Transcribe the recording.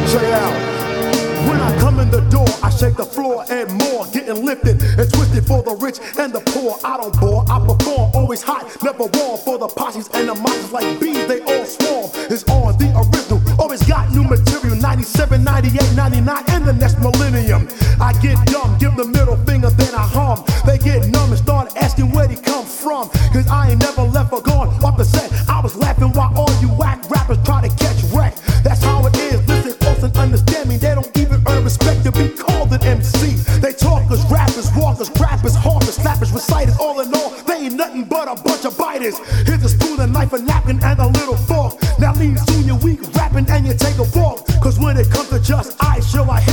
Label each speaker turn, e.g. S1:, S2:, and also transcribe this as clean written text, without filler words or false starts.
S1: Check it out. When I come in the door, I shake the floor and more. Getting lifted and twisted for the rich and the poor. I don't bore, I perform, always hot, never warm. For the posses and the monsters like bees, they all swarm. It's on the original, always got new material. 97, 98, 99, and the next millennium. I get dumb, give the middle finger, then I hum. They get numb and start asking where they come from. Cause I ain't never left or gone off the set. I was laughing while all you whack rappers try to catch wreck. That's how it is, listen close and understand me. They don't even earn respect to be called an MC. They talkers, rappers, walkers, rappers, hawkers, slappers, reciters. All in all, they ain't nothing but a bunch of biters. Here's a spoon, a knife, a napkin, and a little fork. Now leave soon, you're weak rapping and you take a walk. Cause when it comes to just I, shall I